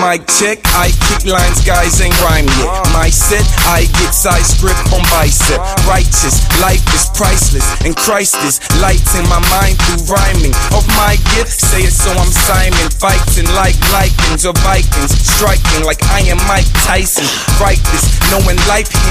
mic check, I kick lines, guys ain't rhyme yet. My set, I get side script on bicep. Righteous, life is priceless, and Christ is lighting my mind through rhyming. Of my gift, say it so I'm Simon. Fighting like Lycans or Vikings, striking like I am Mike Tyson. Write this, knowing life